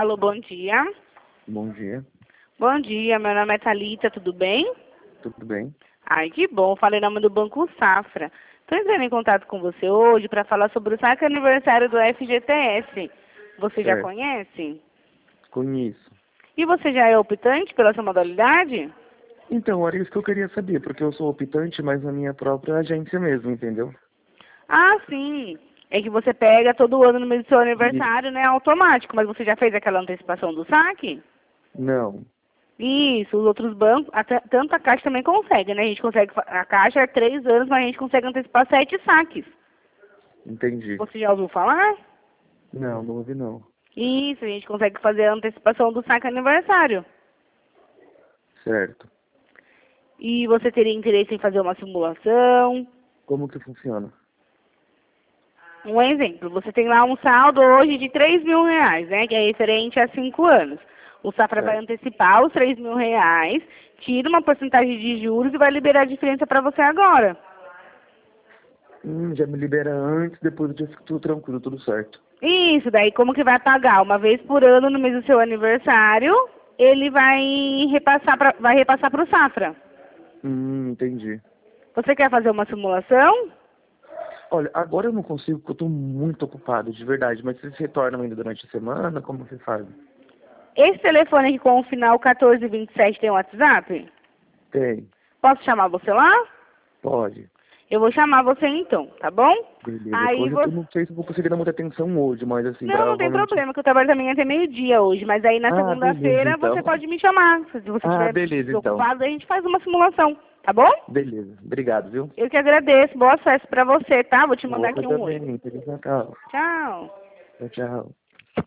Alô, bom dia. Bom dia, Bom dia, meu nome é Thalita, tudo bem? tudo bem? Ai, que bom, falei em nome do Banco Safra. Estou entrando em contato com você hoje para falar sobre o saque aniversário do FGTS. Você já Certo, conhece? conheço. E você já é optante pela sua modalidade? Então, era isso que eu queria saber, porque eu sou optante, mas na minha própria agência mesmo, entendeu? Ah, sim. É que você pega todo ano no mês do seu E aniversário, né? Automático, mas você já fez aquela antecipação do saque? não, Isso, os outros bancos, tanto a Caixa também consegue, né? A gente consegue, a Caixa é 3 anos, mas a gente consegue antecipar 7 saques. entendi. Você já ouviu falar? Não ouvi não. Isso, a gente consegue fazer a antecipação do saque aniversário. Certo. E você teria interesse em fazer uma simulação? Como que funciona? Um exemplo, você tem lá um saldo hoje de R$ 3.000, né? Que é referente a 5 anos. O Safra vai Certo. antecipar os R$ 3.000, tira uma porcentagem de juros e vai liberar a diferença para você agora. Já me libera antes, depois eu já fico tudo tranquilo, tudo certo. Isso, daí como que vai pagar? Uma vez por ano no mês do seu aniversário, ele vai repassar para o Safra. Entendi. Você quer fazer uma simulação? Olha, agora eu não consigo porque eu tô muito ocupado, de verdade, mas vocês retornam ainda durante a semana? Como você faz? Esse telefone aqui com o final 1427 tem WhatsApp? Tem, Posso chamar você lá? pode. Eu vou chamar você então, tá bom? Beleza. Aí Hoje eu você... não sei se eu vou conseguir dar muita atenção hoje, mas assim, Não, não tem provavelmente. problema, que eu trabalho também até meio-dia hoje. Mas aí na Ah, beleza, segunda-feira você então. pode me chamar. Se você Ah, estiver beleza, então. desocupado, a gente faz uma simulação, tá bom? Beleza. Obrigado, viu? Eu que agradeço. Boa festa pra você, tá? Vou te mandar Outra aqui um oi. também. Feliz Natal. Tchau. Tchau, tchau.